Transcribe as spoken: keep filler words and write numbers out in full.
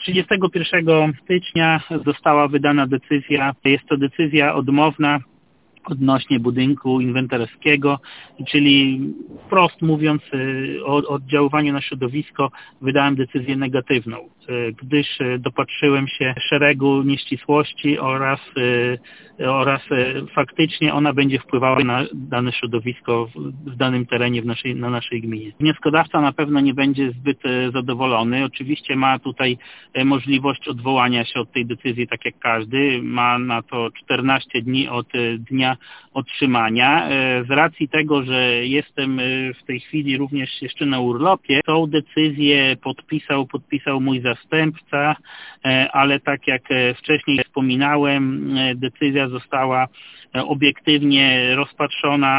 trzydziestego pierwszego stycznia została wydana decyzja, jest to decyzja odmowna odnośnie budynku inwentarskiego, czyli wprost mówiąc o oddziaływaniu na środowisko wydałem decyzję negatywną, gdyż dopatrzyłem się szeregu nieścisłości oraz, oraz faktycznie ona będzie wpływała na dane środowisko w danym terenie w naszej, na naszej gminie. Wnioskodawca na pewno nie będzie zbyt zadowolony. Oczywiście ma tutaj możliwość odwołania się od tej decyzji tak jak każdy. Ma na to czternaście dni od dnia otrzymania. Z racji tego, że jestem w tej chwili również jeszcze na urlopie, tą decyzję podpisał, podpisał mój zastępca, ale tak jak wcześniej wspominałem, decyzja została obiektywnie rozpatrzona